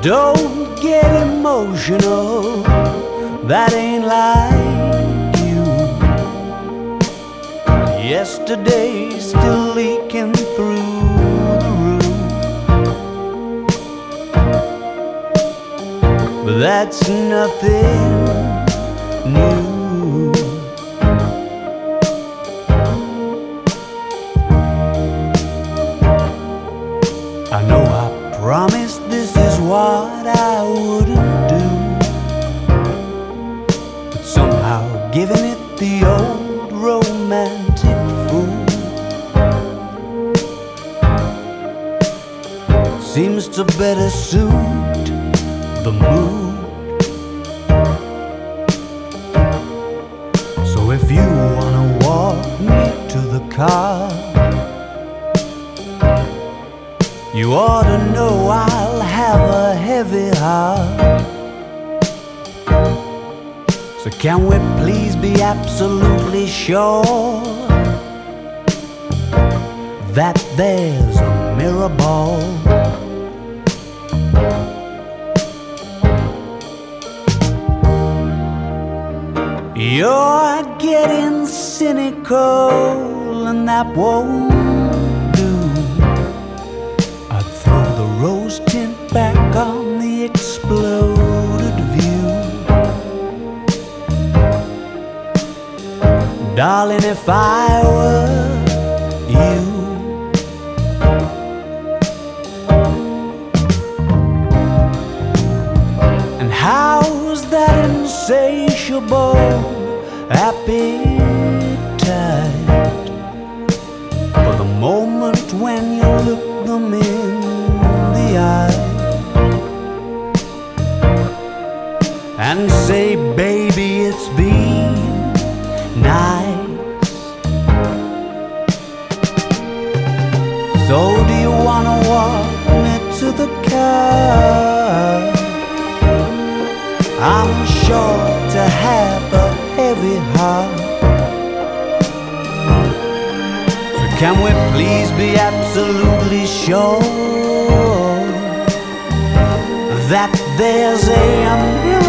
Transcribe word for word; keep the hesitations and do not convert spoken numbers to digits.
Don't get emotional, that ain't like you. Yesterday's still leaking through the roof, but that's nothing new. I know I promised this is what I wouldn't do, but somehow giving it the old romantic fool seems to better suit the mood. So if you wanna walk me to the car, you ought to know I'll have a heavy heart. So can we please be absolutely sure that there's a mirror ball? You're getting cynical and that won't do. I'd throw the rose tint back on the exploded view. Darling, if I were you, and how's that insatiable appetite for the moment when you look them in the eye and say, baby, it's been nice. So do you wanna walk me to the car? I'm sure to have a heavy heart. So can we please be absolutely sure that there's a